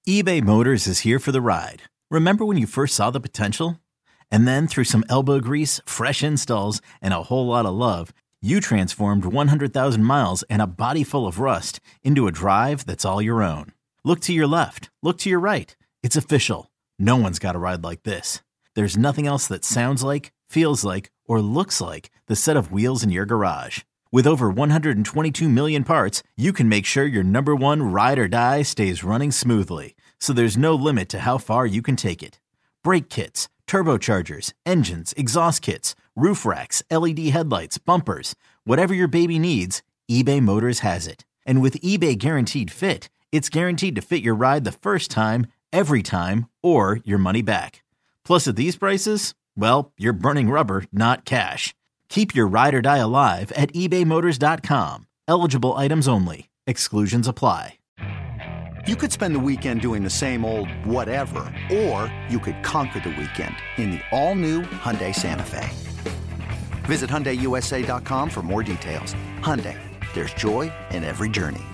eBay Motors is here for the ride. Remember when you first saw the potential? And then through some elbow grease, fresh installs, and a whole lot of love, you transformed 100,000 miles and a body full of rust into a drive that's all your own. Look to your left. Look to your right. It's official. No one's got a ride like this. There's nothing else that sounds like, feels like, or looks like the set of wheels in your garage. With over 122 million parts, you can make sure your number one ride or die stays running smoothly. So there's no limit to how far you can take it. Brake kits, turbochargers, engines, exhaust kits, roof racks, LED headlights, bumpers, whatever your baby needs, eBay Motors has it. And with eBay Guaranteed Fit, it's guaranteed to fit your ride the first time, every time, or your money back. Plus at these prices, well, you're burning rubber, not cash. Keep your ride or die alive at ebaymotors.com. Eligible items only. Exclusions apply. You could spend the weekend doing the same old whatever, or you could conquer the weekend in the all-new Hyundai Santa Fe. Visit HyundaiUSA.com for more details. Hyundai, there's joy in every journey.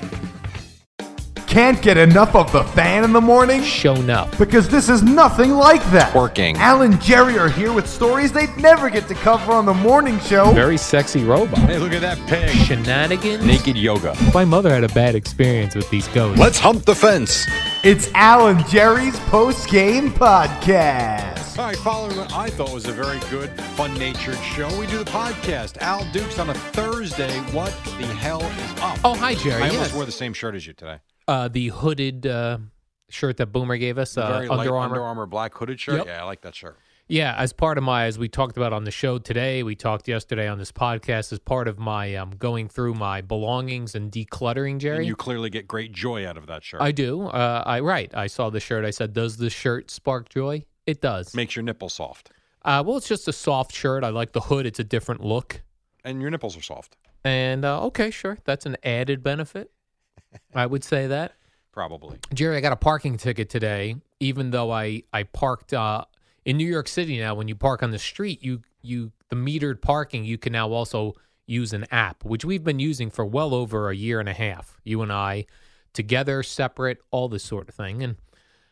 Can't get enough of the Fan in the morning? Shown up. Because this is nothing like that. Working. Al and Jerry are here with stories they'd never get to cover on the morning show. Very sexy robot. Hey, look at that pig. Shenanigans. Naked yoga. My mother had a bad experience with these ghosts. Let's hump the fence. It's Al and Jerry's post-game podcast. All right, following what I thought was a very good, fun-natured show, we do the podcast. Al Dukes on a Thursday. What the hell is up? Oh, hi, Jerry. I almost wore the same shirt as you today. The hooded shirt that Boomer gave us, Very light Under Armour. Under Armour black hooded shirt. Yep. Yeah, I like that shirt. Yeah, as part of as we talked about on the show today, we talked yesterday on this podcast, as part of my going through my belongings and decluttering, Jerry. And you clearly get great joy out of that shirt. I do. I saw the shirt. I said, does this shirt spark joy? It does. Makes your nipples soft. Well, it's just a soft shirt. I like the hood. It's a different look. And your nipples are soft. And, okay, sure. That's an added benefit. I would say that. Probably. Jerry, I got a parking ticket today, even though I parked in New York City now. When you park on the street, the metered parking, you can now also use an app, which we've been using for well over a year and a half. You and I together, separate, all this sort of thing. And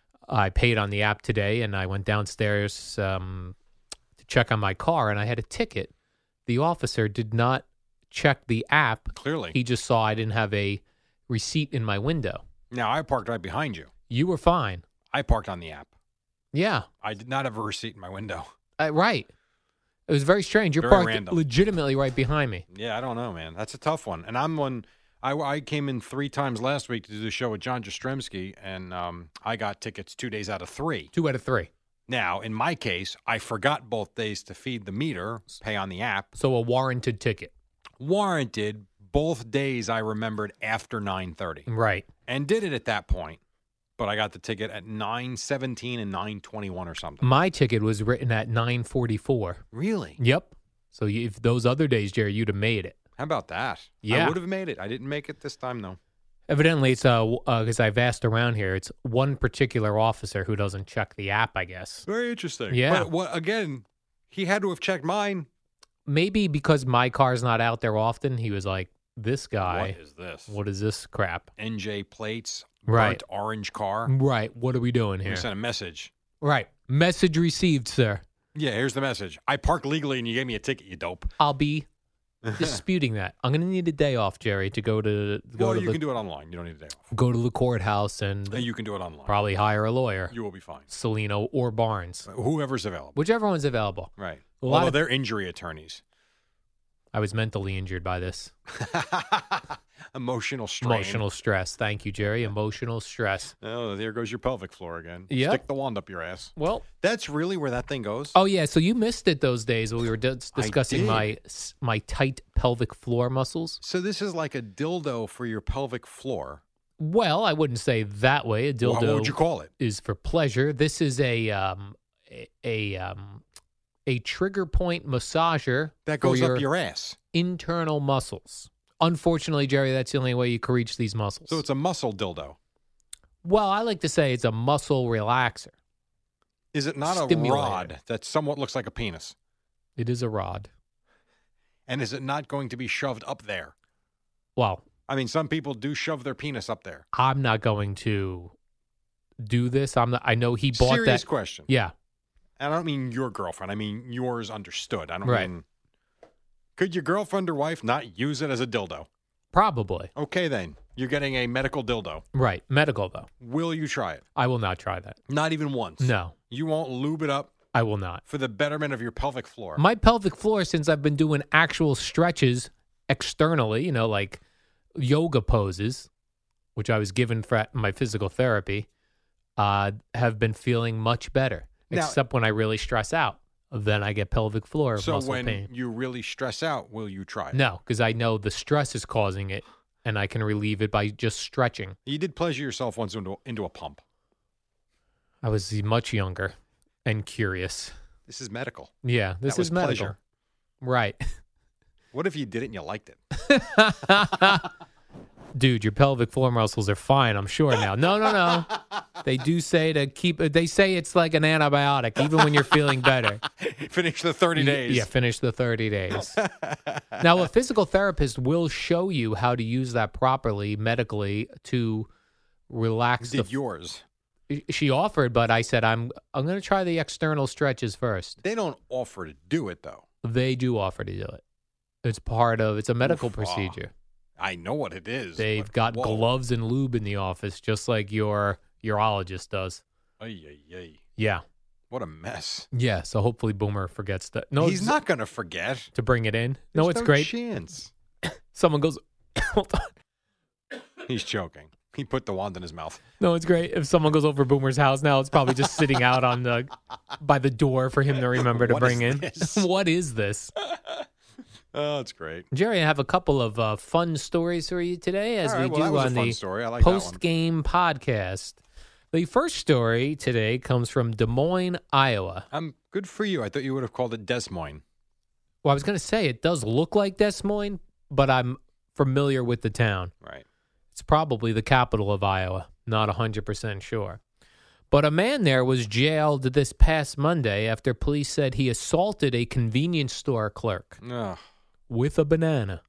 I paid on the app today, and I went downstairs to check on my car, and I had a ticket. The officer did not check the app. Clearly. He just saw I didn't have a receipt in my window. Now, I parked right behind you. You were fine. I parked on the app. Yeah. I did not have a receipt in my window. Right. It was very strange. You're Very parked random. legitimately right behind me. Yeah, I don't know, man. That's a tough one. And I'm one. I came in 3 times last week to do the show with John Jastrzemski, and I got tickets 2 days out of 3. 2 out of 3. Now, in my case, I forgot both days to feed the meter, pay on the app. So a warranted ticket. Warranted. Both days I remembered after 9:30. Right. And did it at that point. But I got the ticket at 9:17 and 9:21 or something. My ticket was written at 9:44. Really? Yep. So if those other days, Jerry, you'd have made it. How about that? Yeah. I would have made it. I didn't make it this time, though. Evidently, it's because I've asked around here, it's one particular officer who doesn't check the app, I guess. Very interesting. Yeah. But again, he had to have checked mine. Maybe because my car's not out there often, he was like, this guy. What is this? What is this crap? NJ plates, Right. burnt orange car. Right. What are we doing here? We sent a message. Right. Message received, sir. Yeah, here's the message. I parked legally and you gave me a ticket, you dope. I'll be disputing that. I'm going to need a day off, Jerry, to go to You can do it online. You don't need a day off. go to the courthouse and You can do it online. probably hire a lawyer, You will be fine. Salino or Barnes, Whoever's available. whichever one's available. Right. A lot Although of- they're injury attorneys. I was mentally injured by this. Emotional strain. Emotional stress. Thank you, Jerry. Emotional stress. Oh, there goes your pelvic floor again. Yep. Stick the wand up your ass. Well, That's really where that thing goes? oh yeah. So you missed it those days when we were discussing did. my tight pelvic floor muscles. So this is like a dildo for your pelvic floor. Well, I wouldn't say that way. A dildo What would you call it? is for pleasure. This is a trigger point massager That goes for up your ass. internal muscles. Unfortunately, Jerry, that's the only way you can reach these muscles. So it's a muscle dildo. Well, I like to say it's a muscle relaxer. Is it not a Stimulator. rod that somewhat looks like a penis? It is a rod. And is it not going to be shoved up there? Well, I mean, some people do shove their penis up there. I'm not going to do this. I know he bought Serious that. question. Yeah. And I don't mean your girlfriend. I mean yours understood. I don't Right. mean. Could your girlfriend or wife not use it as a dildo? Probably. Okay, then. You're getting a medical dildo. Right. Medical, though. Will you try it? I will not try that. Not even once. No, You won't lube it up I will not. for the betterment of your pelvic floor. My pelvic floor, since I've been doing actual stretches externally, like yoga poses, which I was given for my physical therapy, have been feeling much better. Now- Except when I really stress out. Then I get pelvic floor So muscle when pain. you really stress out, will you try it? No, because I know the stress is causing it, and I can relieve it by just stretching. You did pleasure yourself once into a pump. I was much younger and curious. This is medical. Yeah, this That was is medical. pleasure. Right. What if you did it and you liked it? Dude, your pelvic floor muscles are fine, I'm sure now. No. They do say to keep they say it's like an antibiotic, even when you're feeling better. Finish the 30 days. Yeah, finish the 30 days. Now, a physical therapist will show you how to use that properly medically to relax Did yours? She offered, but I said I'm going to try the external stretches first. They don't offer to do it, though. They do offer to do it. It's a medical Oof, procedure. I know what it is. They've but got whoa. gloves and lube in the office, just like your urologist does. Ay, ay, ay. Yeah. What a mess. Yeah. So hopefully Boomer forgets that. No, He's not going to forget. to bring it in. No, There's it's no great. chance. Someone goes, hold on. He's joking. He put the wand in his mouth. No, it's great. If someone goes over Boomer's house now, it's probably just sitting out by the door for him to remember to What bring is in. this? What is this? Oh, it's great. Jerry, I have a couple of fun stories for you today, as All right, we well, that do was a on fun the story. I like that one. post-game podcast. The first story today comes from Des Moines, Iowa. Good for you. I thought you would have called it Des Moines. Well, I was going to say it does look like Des Moines, but I'm familiar with the town. Right. It's probably the capital of Iowa. Not 100% sure. But a man there was jailed this past Monday after police said he assaulted a convenience store clerk Ugh, with a banana.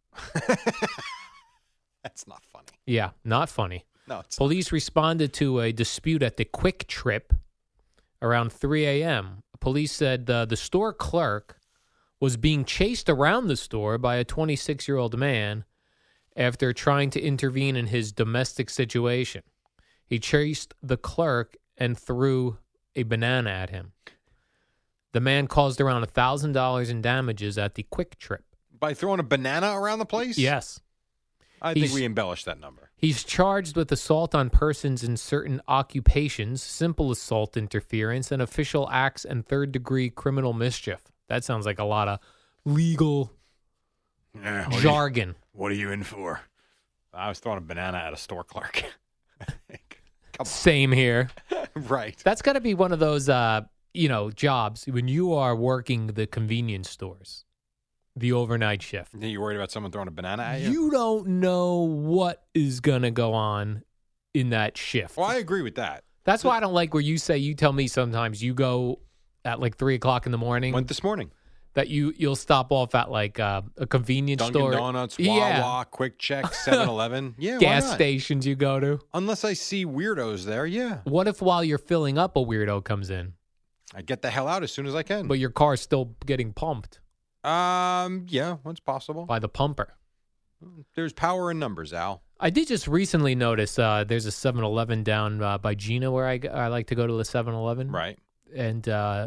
that's not funny. Yeah, not funny. No, it's Police responded to a dispute at the Quick Trip around 3 a.m. Police said the store clerk was being chased around the store by a 26-year-old man after trying to intervene in his domestic situation. He chased the clerk and threw a banana at him. The man caused around $1,000 in damages at the Quick Trip. by throwing a banana around the place? Yes. I think He's- we embellished that number. He's charged with assault on persons in certain occupations, simple assault interference, and official acts and third-degree criminal mischief. That sounds like a lot of legal Yeah, jargon. What are you in for? I was throwing a banana at a store clerk. Come Same here. on. Right. That's got to be one of those, jobs when you are working the convenience stores, the overnight shift. You worried about someone throwing a banana at you? You don't know what is going to go on in that shift. Well, I agree with that. That's why I don't like where you tell me sometimes you go at like 3 o'clock in the morning. Went this morning. That you'll stop off at like a convenience Dunkin' store. Donuts, Wawa, Yeah. Quick Check, 7-Eleven. Yeah, Gas why not? stations you go to. Unless I see weirdos there, yeah. What if while you're filling up a weirdo comes in, I get the hell out as soon as I can. but your car's still getting pumped Yeah, that's possible. by the pumper? There's power in numbers, Al. I did just recently notice there's a 7-Eleven down by Gina where I like to go to the 7-Eleven. Right. And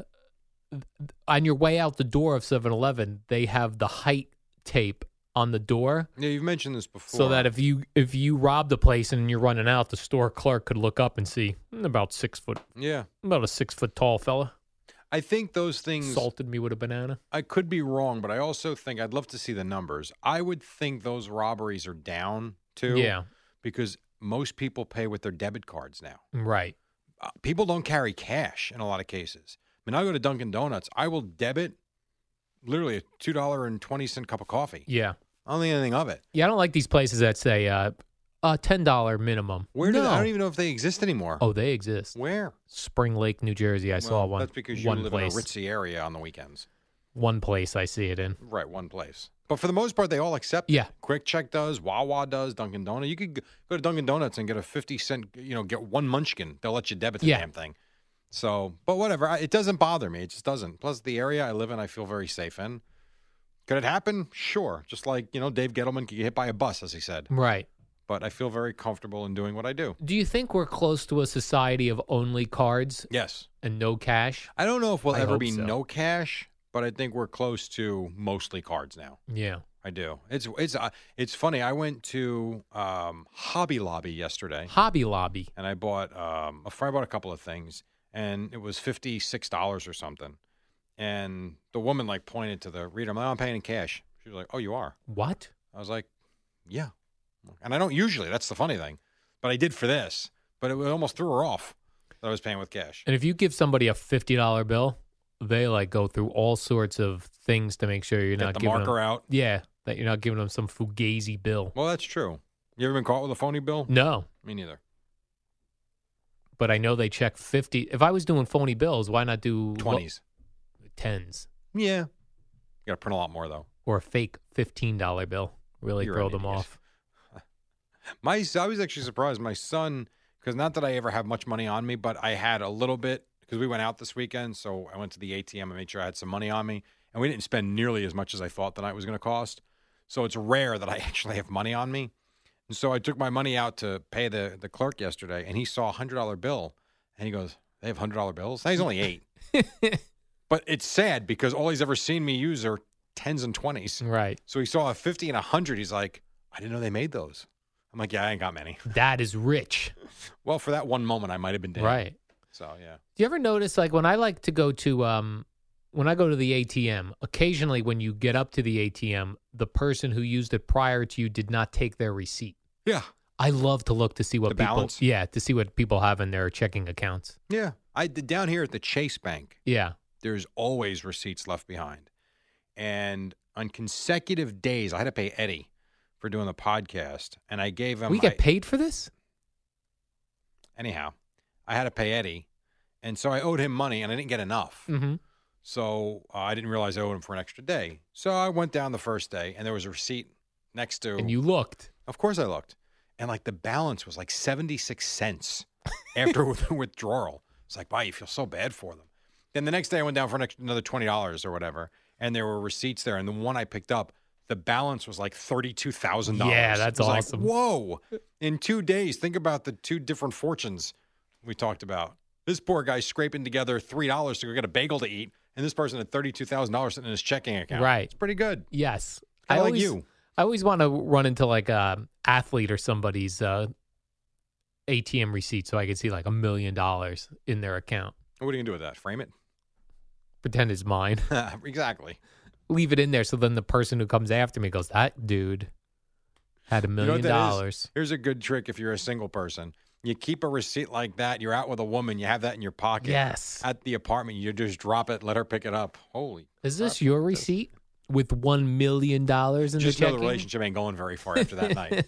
on your way out the door of 7-Eleven, they have the height tape on the door. Yeah, you've mentioned this before. So that if you rob the place and you're running out, the store clerk could look up and see about 6 foot, Yeah. about a 6 foot tall fella I think those things, assaulted me with a banana. I could be wrong, but I also think I'd love to see the numbers. I would think those robberies are down too. Yeah, Because most people pay with their debit cards now. right. People don't carry cash in a lot of cases. I mean, I go to Dunkin' Donuts, I will debit literally a $2.20 cup of coffee. Yeah, I don't think anything of it. yeah. I don't like these places that say $10 minimum. Where do no. I don't even know if they exist anymore. Oh, they exist. Where? Spring Lake, New Jersey. I saw Well, one. That's because you one live place. in a ritzy area on the weekends. One place I see it in. Right, one place. But for the most part, they all accept it. Yeah. Quick Check does, Wawa does, Dunkin' Donuts. You could go to Dunkin' Donuts and get a 50-cent, get one munchkin. They'll let you debit the damn thing. So, but whatever. It doesn't bother me. It just doesn't. Plus, the area I live in, I feel very safe in. Could it happen? Sure. Just like, Dave Gettleman could get hit by a bus, as he said. Right. But I feel very comfortable in doing what I do. Do you think we're close to a society of only cards Yes. and no cash? I don't know if we'll I ever hope be so. no cash, but I think we're close to mostly cards now. Yeah. I do. It's funny. I went to Hobby Lobby yesterday. Hobby Lobby. And I bought a couple of things, and it was $56 or something. And the woman pointed to the reader. I'm like, I'm paying in cash. She was like, "Oh, you are?" What? I was like, "Yeah." And I don't usually. That's the funny thing. But I did for this. But it almost threw her off that I was paying with cash. And if you give somebody a $50 bill, they go through all sorts of things to make sure you're Get not the giving marker them, out. Yeah, that you're not giving them some fugazi bill. Well, that's true. You ever been caught with a phony bill? No, Me neither. but I know they check 50. If I was doing phony bills, why not do 20s. tens Yeah. You got to print a lot more, though. or a fake $15 bill? Really You're throw an them idiot. off. I was actually surprised. My son, because not that I ever have much money on me, but I had a little bit because we went out this weekend. So I went to the ATM and made sure I had some money on me. And we didn't spend nearly as much as I thought the night was going to cost. So it's rare that I actually have money on me. And so I took my money out to pay the clerk yesterday, and he saw a $100 bill. And he goes, "They have $100 bills?" Now, he's only 8. But it's sad because all he's ever seen me use are 10s and 20s. Right. So he saw a 50 and a 100. He's like, "I didn't know they made those." I'm like, "Yeah, I ain't got many." That is rich. Well, for that one moment, I might have been dead. Right. So, yeah. Do you ever notice, when I like to go to, when I go to the ATM, occasionally when you get up to the ATM, the person who used it prior to you did not take their receipt. Yeah. I love to look to see what The people, balance? to see what people have in their checking accounts. Yeah. Down here at the Chase Bank, Yeah. there's always receipts left behind. And on consecutive days, I had to pay Eddie for doing the podcast. And I gave him. We get paid for this? Anyhow, I had to pay Eddie. And so I owed him money, and I didn't get enough. Mm-hmm. So I didn't realize I owed him for an extra day. So I went down the first day, and there was a receipt next to. And you looked. Of course I looked. And the balance was 76 cents after the withdrawal. It's like, wow, you feel so bad for them. Then the next day I went down for another $20 or whatever. And there were receipts there. And the one I picked up, the balance was $32,000. Yeah, that's It was awesome. Whoa. In 2 days, think about the two different fortunes we talked about. This poor guy's scraping together $3 to go get a bagel to eat. And this person had $32,000 sitting in his checking account. Right. It's pretty good. Yes. Kinda like you. I always want to run into a athlete or somebody's ATM receipt so I can see $1 million in their account. What are you going to do with that? Frame it? Pretend it's mine. Exactly. Leave it in there so then the person who comes after me goes, that dude had $1 You know million. what that is? Here's a good trick if you're a single person. You keep a receipt like that. You're out with a woman. You have that in your pocket. Yes. At the apartment, you just drop it, let her pick it up. Holy. Is this crap. your receipt with $1 million in the Just know checking? the relationship ain't going very far after that night.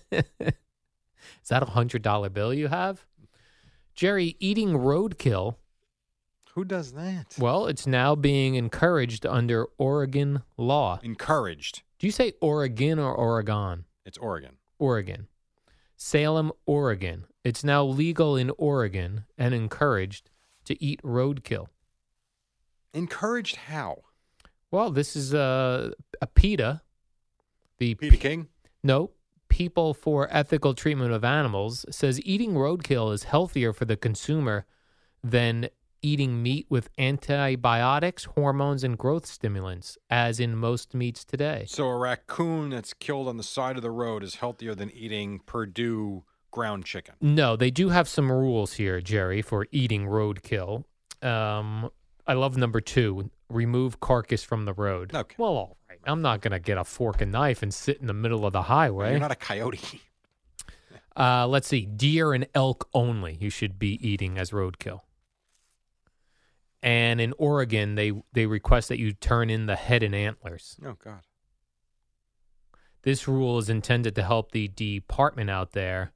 Is that a $100 bill you have? Jerry, eating roadkill. Who does that? Well, it's now being encouraged under Oregon law. Encouraged. Do you say Oregon or Oregon? It's Oregon. Oregon. Salem, Oregon. It's now legal in Oregon and encouraged to eat roadkill. Encouraged how? Well, this is a PETA. Peter King? No, People for Ethical Treatment of Animals says eating roadkill is healthier for the consumer than eating meat with antibiotics, hormones, and growth stimulants, as in most meats today. So a raccoon that's killed on the side of the road is healthier than eating Purdue ground chicken. No, they do have some rules here, Jerry, for eating roadkill. I love number 2, remove carcass from the road. Okay. Well, all right. I'm not going to get a fork and knife and sit in the middle of the highway. You're not a coyote. Let's see. Deer and elk only you should be eating as roadkill. And in Oregon, they request that you turn in the head and antlers. Oh, God. This rule is intended to help the department out there.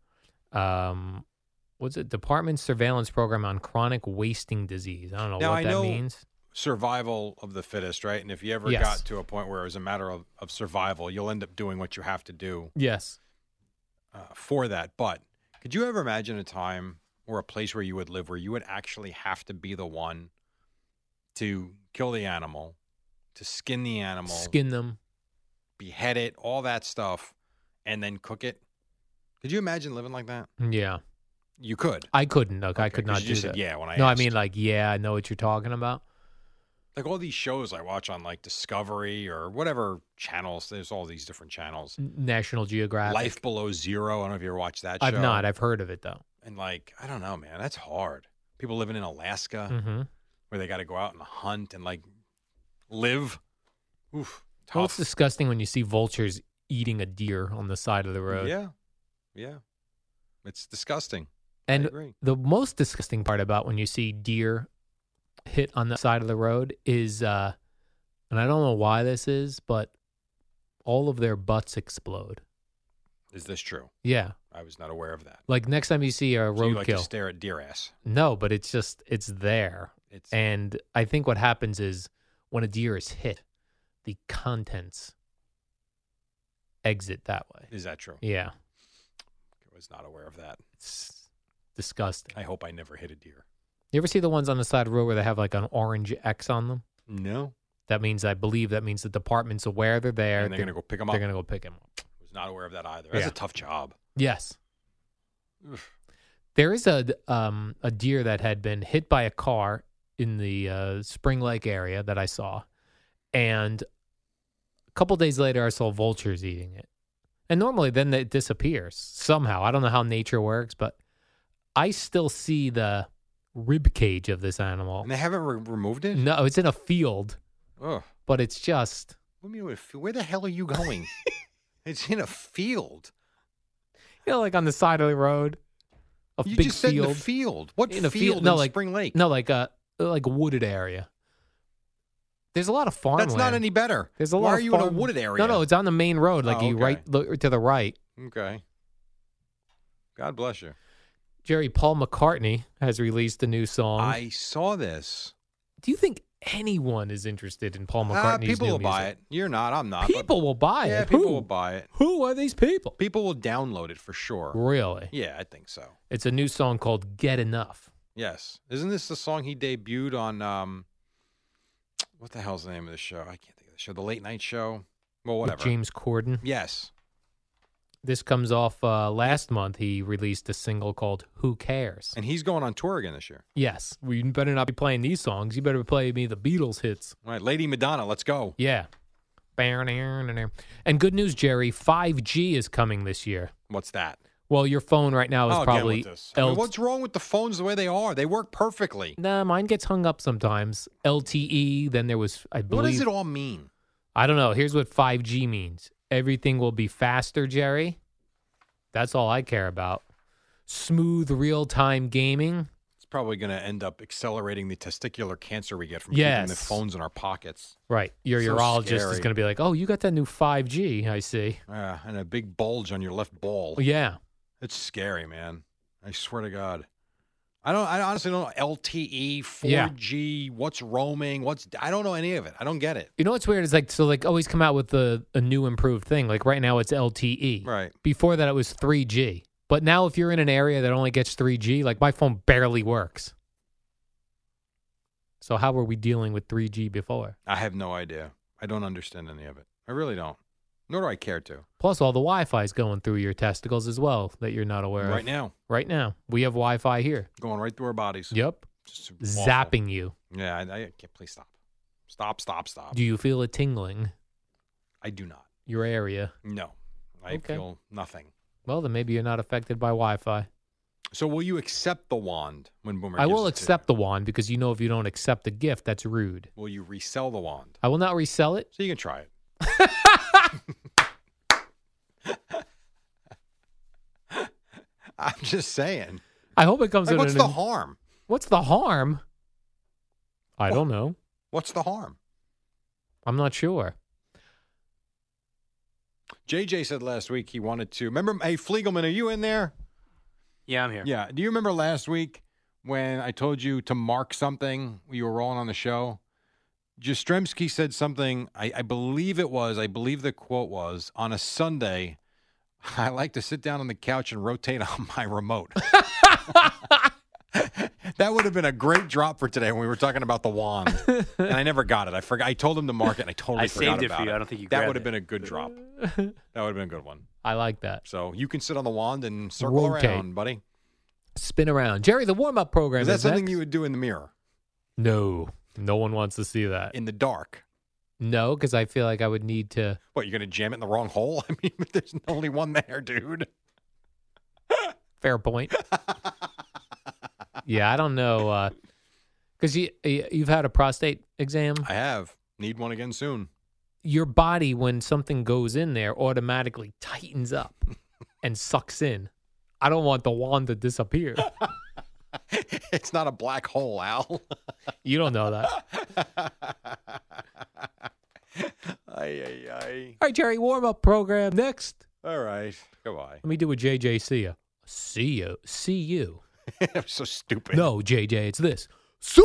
What's it? Department Surveillance Program on Chronic Wasting Disease. I don't know Now, what I that know means. survival of the fittest, right? And if you ever Yes. got to a point where it was a matter of survival, you'll end up doing what you have to do Yes. for that. But could you ever imagine a time or a place where you would live where you would actually have to be the one to kill the animal, to skin the animal, Skin them. behead it, all that stuff, and then cook it? Could you imagine living like that? Yeah. You could. I couldn't. Look, I Okay, could 'cause not you do just that. said yeah when I No, I asked. mean, like, yeah, I know what you're talking about. Like all these shows I watch on like Discovery or whatever channels. There's all these different channels. National Geographic. Life Below Zero. I don't know if you ever watched that show. I've not. I've heard of it, though. And like, I don't know, man. That's hard. People living in Alaska Mm-hmm. where they got to go out and hunt and like live. Oof. Tough. Well, it's disgusting when you see vultures eating a deer on the side of the road. Yeah. Yeah. It's disgusting. And I agree. the most disgusting part about when you see deer hit on the side of the road is, and I don't know why this is, but all of their butts explode. Is this true? Yeah. I was not aware of that. Like next time you see a So you like to roadkill. stare at deer ass. No, but it's just, it's there. It's And I think what happens is when a deer is hit, the contents exit that way. Is that true? Yeah. I was not aware of that. It's disgusting. I hope I never hit a deer. You ever see the ones on the side of the road where they have like an orange X on them? No. That means, I believe that means the department's aware they're there. And they're going to go pick them up. They're going to go pick him up. Was not aware of that either. That's Yeah. a tough job. Yes. Oof. There is a deer that had been hit by a car in the Spring Lake area that I saw. And a couple days later, I saw vultures eating it. And normally then it disappears somehow. I don't know how nature works, but I still see the rib cage of this animal. And they haven't removed it? No, it's in a field, Ugh. but it's just, What do you mean? Where the hell are you going? It's in a field. you know, like on the side of the road, a You big just said field. in the field. What In a field? field- no, in like- Spring Lake? No, like a wooded area. There's a lot of farmland. That's not any better. There's a Why lot are of you in a farm- wooded area? No, it's on the main road. Like Oh, you okay. right look to the right. Okay. God bless you. Jerry, Paul McCartney has released a new song. I saw this. Do you think anyone is interested in Paul McCartney's People new will buy music? it. You're not. I'm not. but People will buy yeah, it. people Who? will buy it. Who are these people? People will download it for sure. Really? Yeah, I think so. It's a new song called "Get Enough." Yes. Isn't this the song he debuted on? What the hell's the name of the show? I can't think of the show. The Late Night Show. Well, With whatever. James Corden. Yes. This comes off last month. He released a single called "Who Cares." And he's going on tour again this year. Yes, we better not be playing these songs. You better play me the Beatles hits. All right, Lady Madonna, let's go. Yeah. And good news, Jerry, 5G is coming this year. What's that? Well, your phone right now is Again probably with this. I mean, what's wrong with the phones the way they are? They work perfectly. Nah, mine gets hung up sometimes. LTE, then there was, I believe. What does it all mean? I don't know. Here's what 5G means. Everything will be faster, Jerry. That's all I care about. Smooth real-time gaming. It's probably going to end up accelerating the testicular cancer we get from keeping the Yes. phones in our pockets. Right. Your So urologist is scary. going to be like, "Oh, you got that new 5G, I see." And a big bulge on your left ball. Yeah. It's scary, man. I swear to God. I honestly don't know LTE, Yeah. 4G, what's roaming, I don't know any of it. I don't get it. You know what's weird is like always come out with a new improved thing. Like right now it's LTE. Right. Before that it was 3G. But now if you're in an area that only gets 3G, like my phone barely works. So how were we dealing with 3G before? I have no idea. I don't understand any of it. I really don't. Nor do I care to. Plus all the Wi-Fi is going through your testicles as well that you're not aware Right of. now, Right now. We have Wi-Fi here. going right through our bodies. Yep. Just awful. Zapping you. Yeah, I can't. Please stop. Stop. Do you feel it tingling I do not. your area? No. I Okay. feel nothing. Well, then maybe you're not affected by Wi-Fi. So will you accept the wand when Boomer I gives will it to accept the wand because you know if you don't accept the gift, that's rude. you? Will you resell the wand? I will not resell it. So you can try it. I'm just saying. I hope it comes Like, in what's an- the harm? What's the harm? I don't know. What's the harm? I'm not sure. JJ said last week he wanted to. Remember, hey, Fliegelman, are you in there? Yeah, I'm here. Yeah. Do you remember last week when I told you to mark something? You were rolling on the show. Jastrzemski said something, I believe the quote was, on a Sunday, I like to sit down on the couch and rotate on my remote. That would have been a great drop for today when we were talking about the wand. And I never got it. I forgot. I told him to mark it, and I totally forgot saved it about for you. I don't think you That grabbed would have it. been a good drop. That would have been a good one. I like that. So you can sit on the wand and circle Rotate. around, buddy. Spin around. Jerry, the warm-up program Is that something next. you would do in the mirror? No. No one wants to see that. In the dark? No, because I feel like I would need to. What, you're going to jam it in the wrong hole? I mean, there's only one there, dude. Fair point. Yeah, I don't know. Because you've had a prostate exam. I have. Need one again soon. Your body, when something goes in there, automatically tightens up and sucks in. I don't want the wand to disappear. It's not a black hole, Al. You don't know that. Ay. All right, Jerry, warm-up program next. All right. Goodbye. Let me do a JJ see ya. See you. I'm so stupid. No, JJ, it's this. So.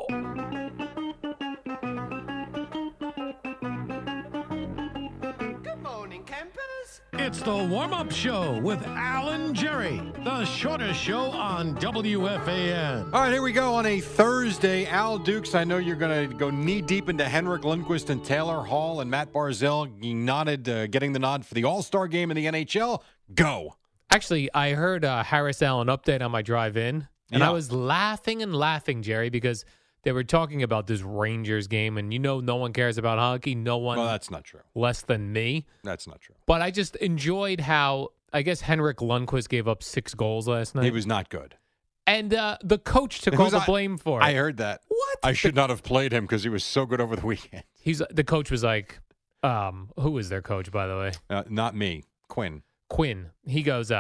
It's the warm-up show with Alan Jerry, the shortest show on WFAN. All right, here we go on a Thursday. Al Dukes, I know you're going to go knee-deep into Henrik Lundqvist and Taylor Hall and Matt Barzell getting the nod for the All-Star game in the NHL. Go. Actually, I heard Harris Allen update on my drive in, and Yeah. I was laughing and laughing, Jerry, because they were talking about this Rangers game, and no one cares about hockey. No one Well, that's not true. less than me. That's not true. But I just enjoyed how, I guess, Henrik Lundqvist gave up 6 goals last night. He was not good. And the coach took all Who's the I- blame for it. I heard that. What? I should not have played him because he was so good over the weekend. The coach was like, who is their coach, by the way? Not me. Quinn. Quinn. He goes,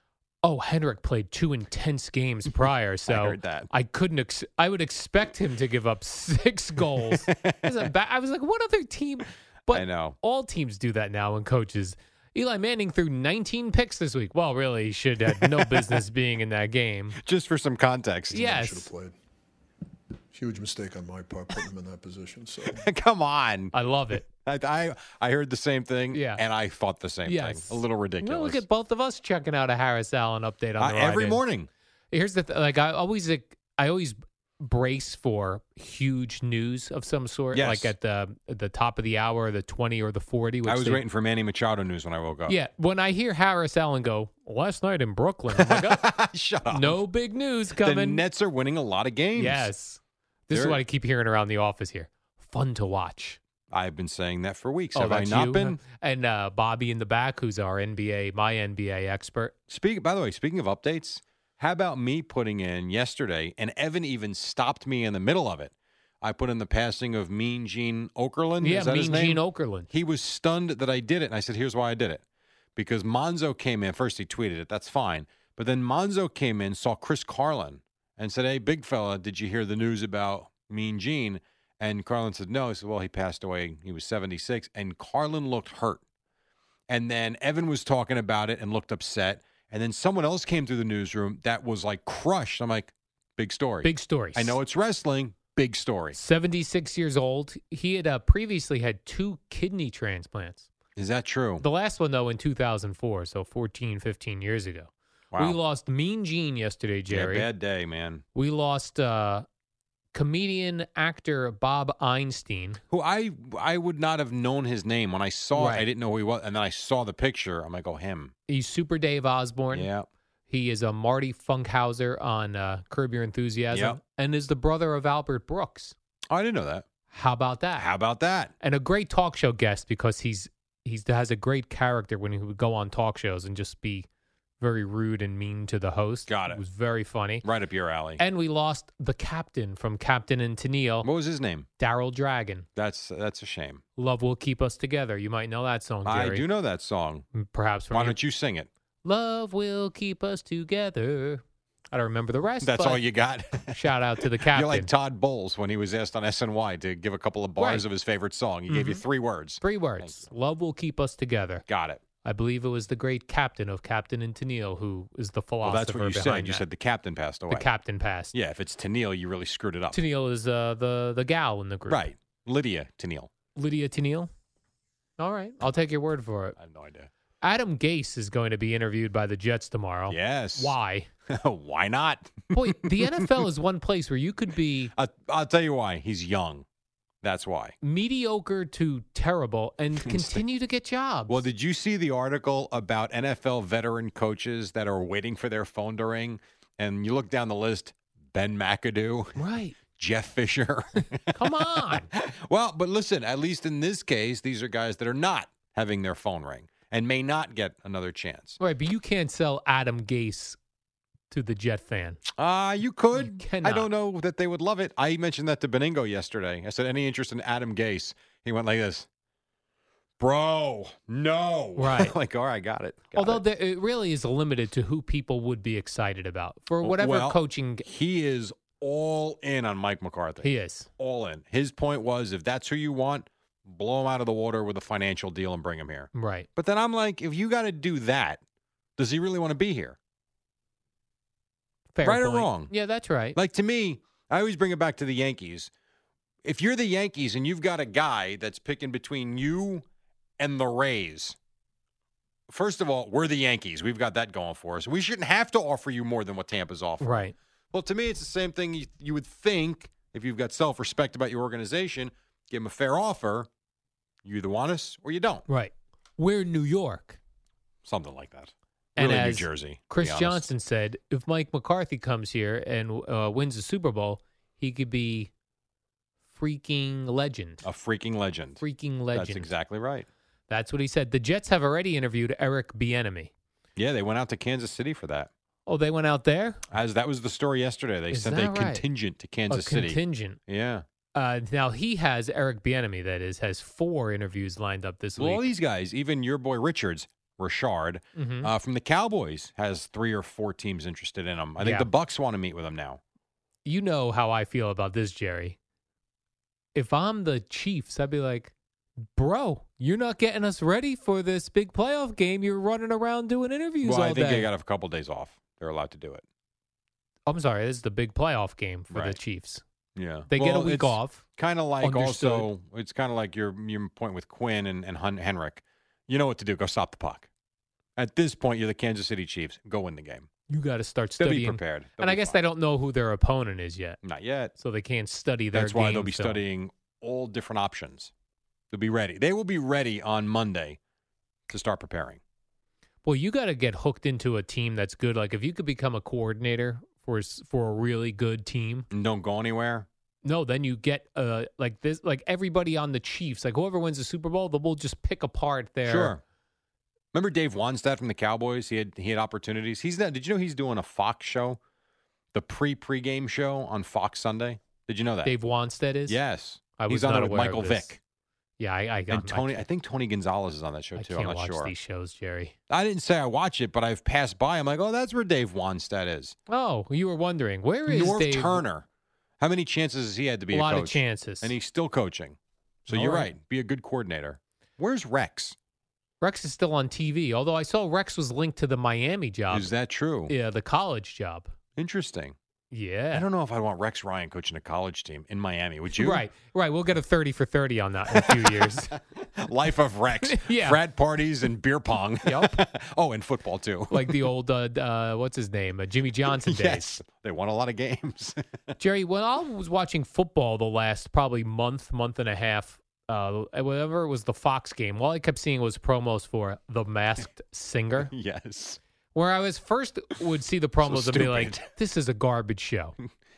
Henrik played 2 intense games prior, so I heard that. I couldn't. I would expect him to give up 6 goals. I was like, what other team? But I know. all teams do that now. When coaches, Eli Manning threw 19 picks this week. Well, really, he should have no business being in that game. Just for some context. Should have Yes, played. Huge mistake on my part putting him in that position. So Come on. I love it. I heard the same thing, Yeah. and I thought the same Yes, thing. A little ridiculous. Look at both of us checking out a Harris Allen update on the Every ride-in. morning. Here's the like I always brace for huge news of some sort, Yes. like at the top of the hour, the 20 or the 40. Which I was waiting for Manny Machado news when I woke up. Yeah, when I hear Harris Allen go last night in Brooklyn, I'm like, oh, Shut up. no big news The coming. Nets are winning a lot of games. Yes, this is They're- what I keep hearing around the office here. Fun to watch. I've been saying that for weeks. Have I that's not you? been? And Bobby in the back, who's my NBA expert. By the way, speaking of updates, how about me putting in yesterday, and Evan even stopped me in the middle of it. I put in the passing of Mean Gene Okerlund. Yeah, Is that his Mean name? Gene Okerlund. He was stunned that I did it, and I said, here's why I did it. Because Monzo came in. First, he tweeted it. That's fine. But then Monzo came in, saw Chris Carlin, and said, hey, big fella, did you hear the news about Mean Gene? And Carlin said, no. He said, well, he passed away. He was 76. And Carlin looked hurt. And then Evan was talking about it and looked upset. And then someone else came through the newsroom that was like crushed. I'm like, big story. Big stories. I know it's wrestling. Big story. 76 years old. He had previously had 2 kidney transplants. Is that true? The last one, though, in 2004, so 14, 15 years ago. Wow. We lost Mean Gene yesterday, Jerry. Yeah, bad day, man. We lost comedian, actor Bob Einstein. Who I would not have known his name. When I saw it, Right. I didn't know who he was. And then I saw the picture. I'm like, oh, him. He's Super Dave Osborne. Yeah. He is a Marty Funkhauser on Curb Your Enthusiasm Yep. and is the brother of Albert Brooks. Oh, I didn't know that. How about that? How about that? And a great talk show guest because he has a great character when he would go on talk shows and just be very rude and mean to the host. Got it. It was very funny. Right up your alley. And we lost the captain from Captain and Tennille, What was his name? Daryl Dragon. That's a shame. Love Will Keep Us Together. You might know that song, Jerry. I do know that song. Perhaps from Why your- don't you sing it? Love will keep us together. I don't remember the rest. That's but all you got. Shout out to the captain. You're like Todd Bowles when he was asked on SNY to give a couple of bars Right. of his favorite song. He gave you 3 words. 3 words. Love will keep us together. Got it. I believe it was the great captain of Captain and Tennille who is the Well, philosopher that's what you behind said. You that. said the captain passed away. The captain passed. Yeah, if it's Tennille, you really screwed it up. Tennille is the gal in the group. Right. Lydia Tennille. Lydia Tennille? All right. I'll take your word for it. I have no idea. Adam Gase is going to be interviewed by the Jets tomorrow. Yes. Why? Why not? Boy, the NFL is one place where you could be I'll tell you why. He's young. That's why. mediocre to terrible and continue to get jobs. Well, did you see the article about NFL veteran coaches that are waiting for their phone to ring? And you look down the list, Ben McAdoo, Right. Jeff Fisher. Come on. Well, but listen, at least in this case, these are guys that are not having their phone ring and may not get another chance. Right, but you can't sell Adam Gase to the Jet fan. You could. You cannot. I don't know that they would love it. I mentioned that to Beningo yesterday. I said, any interest in Adam Gase? He went like this. Bro, no. Right. Like, all right, got it. Although it really is limited to who people would be excited about for whatever Well, coaching he is all in on Mike McCarthy. he is. All in. His point was, if that's who you want, blow him out of the water with a financial deal and bring him here. Right. But then I'm like, if you got to do that, does he really want to be here? Fair Right or point. wrong? Yeah, that's right. Like, to me, I always bring it back to the Yankees. If you're the Yankees and you've got a guy that's picking between you and the Rays, first of all, we're the Yankees. We've got that going for us. We shouldn't have to offer you more than what Tampa's offering. Right. Well, to me, it's the same thing you would think if you've got self-respect about your organization, give them a fair offer. You either want us or you don't. Right. We're New York. Something like that. And Really, New as Jersey. to Chris be honest. Johnson said, if Mike McCarthy comes here and wins the Super Bowl, he could be freaking legend. A freaking legend. Freaking legend. That's exactly right. That's what he said. The Jets have already interviewed Eric Bieniemy. Yeah, they went out to Kansas City for that. Oh, they went out there? As that was the story yesterday. They Is sent that a right? contingent to Kansas A City. contingent. Yeah. Now, he has, Eric Bieniemy, that is, has 4 interviews lined up this Well, all week. these guys, even your boy Richard, Mhm. from the Cowboys, has 3 or 4 teams interested in him. I think Yeah. the Bucks want to meet with him now. You know how I feel about this, Jerry. If I'm the Chiefs, I'd be like, bro, you're not getting us ready for this big playoff game. You're running around doing interviews Well, all I think day. they got a couple days off. They're allowed to do it. I'm sorry, this is the big playoff game for the Right. Chiefs. Yeah. They get a Well, week it's off. Kind of like Understood. also, it's kind of like your point with Quinn and Henrik. You know what to do. Go stop the puck. At this point, you're the Kansas City Chiefs. Go win the game. You got to start They'll studying. be prepared. They'll And I be guess fine. they don't know who their opponent is yet, Not yet. so they can't study their That's why game they'll be film. studying all different options. They'll be ready. They will be ready on Monday to start preparing. Well, you got to get hooked into a team that's good. Like if you could become a coordinator for a really good team. And don't go anywhere. No, then you get like this, like everybody on the Chiefs, like whoever wins the Super Bowl, they'll just pick apart their. Sure. Remember Dave Wanstead from the Cowboys? He had opportunities. He's not. Did you know he's doing a Fox show, the pregame show on Fox Sunday? Did you know that? Dave Wanstead is. Yes, I was he's on not it with aware Michael of this. Vick Yeah, I got and Tony. I think Tony Gonzalez is on that show I too. can't I'm not watch sure. these shows, Jerry. I didn't say I watch it, but I've passed by. I'm like, oh, that's where Dave Wanstead is. Oh, you were wondering where is North Dave? Turner. How many chances has he had to be A a lot coach? of chances. And he's still coaching. So All you're right. right. Be a good coordinator. Where's Rex? Rex is still on TV, although I saw Rex was linked to the Miami job. Is that true? Yeah, the college job. Interesting. Yeah. I don't know if I want Rex Ryan coaching a college team in Miami. Would you? Right. We'll get a 30 for 30 on that in a few years. Life of Rex. Yeah. Frat parties and beer pong. Yep. Oh, and football too. Like the old, what's his name? Jimmy Johnson days. Yes. They won a lot of games. Jerry, when I was watching football the last probably month and a half, whatever it was the Fox game, all I kept seeing was promos for The Masked Singer, Yes. where I was first would see the promos and be like, stupid. this is a garbage show.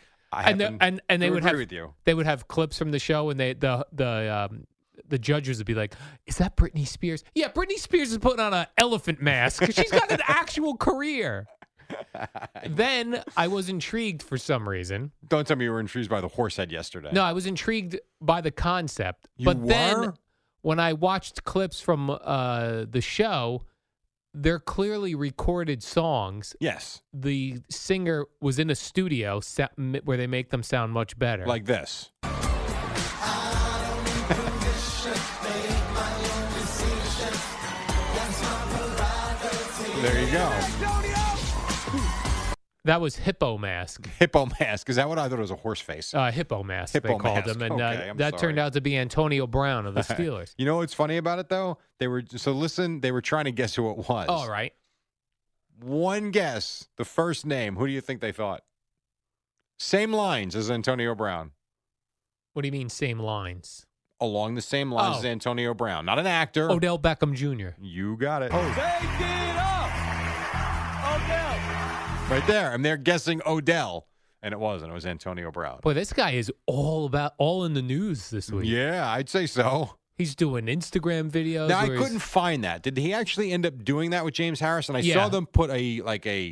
I And happen they to would agree have with you. they would have clips from the show, and the judges would be like, "Is that Britney Spears?" Yeah, Britney Spears is putting on an elephant mask. She's got an actual career. Then I was intrigued for some reason. Don't tell me you were intrigued by the horse head yesterday. No, I was intrigued by the concept. You but then were? when I watched clips from the show, they're clearly recorded songs. Yes. The singer was in a studio where they make them sound much better. Like this. There you go. That was Hippo Mask. Hippo Mask. Is that what I thought? It was a horse face. Hippo Mask, Hippo they called Mask. him. And Okay, I'm that turned sorry. out to be Antonio Brown of the Steelers. You know what's funny about it, though? They were trying to guess who it was. All right. One guess, the first name. Who do you think they thought? Same lines as Antonio Brown. What do you mean, same lines? Along the same lines Oh. as Antonio Brown. Not an actor. Odell Beckham Jr. You got it. Right there. And they're guessing Odell. And it wasn't. It was Antonio Brown. Boy, this guy is all in the news this week. Yeah, I'd say so. He's doing Instagram videos. Now, I where he's- couldn't find that. Did he actually end up doing that with James Harrison? I Yeah. saw them put a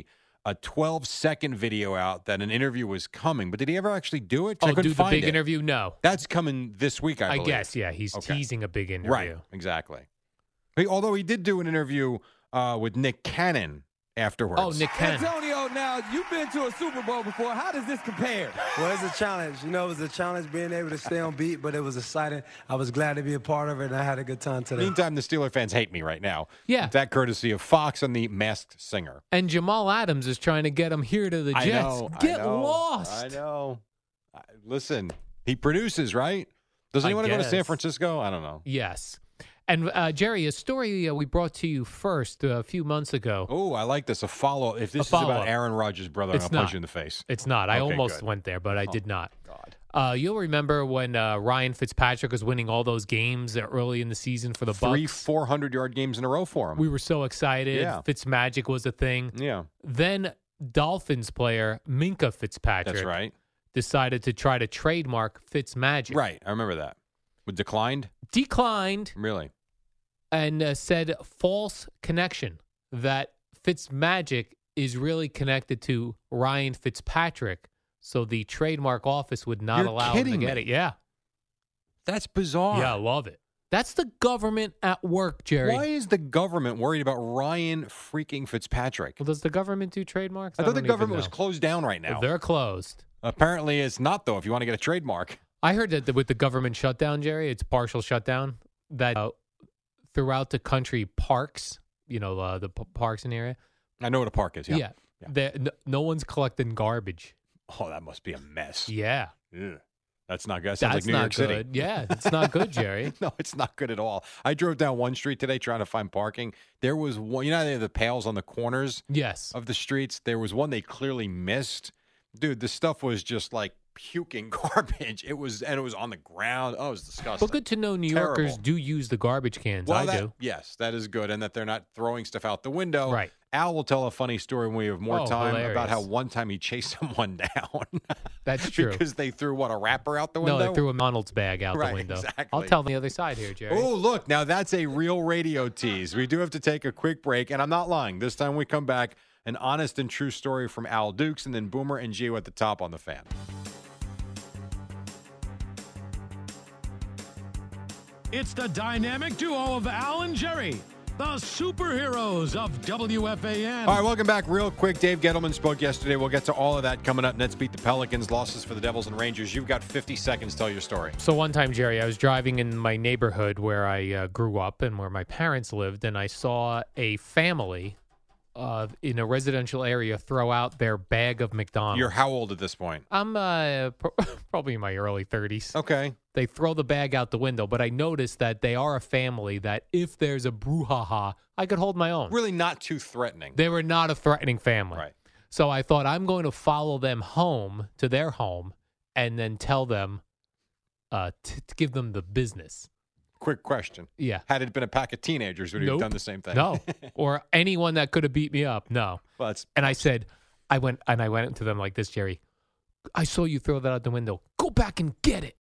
12-second video out that an interview was coming, but did he ever actually do it? 'Cause I couldn't do the find big it. interview? No. That's coming this week, I I believe. guess, yeah. He's Okay. teasing a big interview. Right, exactly. Although he did do an interview with Nick Cannon afterwards. Oh, Nick Cannon. Antonio, now you've been to a Super Bowl before. How does this compare? Well, it's a challenge. You know, it was a challenge being able to stay on beat, but it was exciting. I was glad to be a part of it, and I had a good time today. Meantime, the Steeler fans hate me right now. Yeah. That courtesy of Fox and the Masked Singer. And Jamal Adams is trying to get him here to the Jets. Get I know, lost. I know. Listen, he produces, right? Does anyone go to San guess. Francisco? I don't know. Yes. And Jerry, a story we brought to you first a few months ago. Oh, I like this. A follow. If this is follow-up. about Aaron Rodgers' brother, It's I'm going to punch not. you in the face. It's not. I Okay, almost good. went there, but I did not. God. You'll remember when Ryan Fitzpatrick was winning all those games early in the season for the Three Bucs. 400-yard games in a row for him. We were so excited. Yeah. Fitzmagic was a thing. Yeah, Then Dolphins player Minka Fitzpatrick that's right. decided to try to trademark Fitzmagic. Right. I remember that. With declined? Declined Really? and said false connection, that Fitzmagic is really connected to Ryan Fitzpatrick, so the trademark office would not You're allow him to kidding get me. it. Yeah. That's bizarre. Yeah, I love it. That's the government at work, Jerry. Why is the government worried about Ryan freaking Fitzpatrick? Well, does the government do trademarks? I thought the don't even government was know. closed down right now. They're closed. Apparently, it's not, though, if you want to get a trademark. I heard that with the government shutdown, Jerry, it's partial shutdown, that throughout the country, parks, the parks in the area. I know what a park is. Yeah. No one's collecting garbage. Oh, that must be a mess. Yeah. Ugh. That's not good. That sounds That's like New not York City. good. Yeah, it's not good, Jerry. No, it's not good at all. I drove down one street today trying to find parking. There was one, how they have the pails on the corners Yes. of the streets? There was one they clearly missed. Dude, the stuff was just like puking garbage. It was on the ground. Oh, it was disgusting. But good to know New Yorkers Terrible. do use the garbage cans. Well, I do. Yes, that is good. And that they're not throwing stuff out the window. Right. Al will tell a funny story when we have more Oh, time about how hilarious. one time he chased someone down. That's true. Because they threw, a wrapper out the No, window? they threw a McDonald's bag out Right, the window. exactly. I'll tell the other side here, Jerry. Oh, look, now that's a real radio tease. We do have to take a quick break, and I'm not lying. This time we come back, an honest and true story from Al Dukes, and then Boomer and Gio at the top on the Fan. It's the dynamic duo of Al and Jerry, the superheroes of WFAN. All right, welcome back. Real quick, Dave Gettleman spoke yesterday. We'll get to all of that coming up. Nets beat the Pelicans, losses for the Devils and Rangers. You've got 50 seconds to tell your story. So one time, Jerry, I was driving in my neighborhood where I grew up and where my parents lived, and I saw a family in a residential area throw out their bag of McDonald's. You're how old at this point? I'm probably in my early 30s. Okay. They throw the bag out the window, but I noticed that they are a family that if there's a brouhaha, I could hold my own. Really not too threatening. They were not a threatening family. Right. So I thought I'm going to follow them home to their home and then tell them to give them the business. Quick question. Yeah. Had it been a pack of teenagers, would you have Nope. done the same thing? No. Or anyone that could have beat me up. No. Well, that's And I said, I went to them like this, Jerry. I saw you throw that out the window. Go back and get it.